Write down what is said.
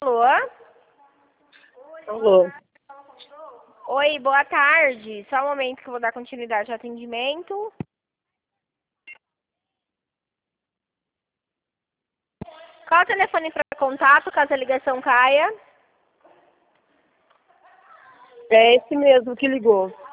Alô? Alô. Oi, boa tarde. Só um momento que eu vou dar continuidade ao atendimento. Qual o telefone para contato, caso a ligação caia? É esse mesmo que ligou.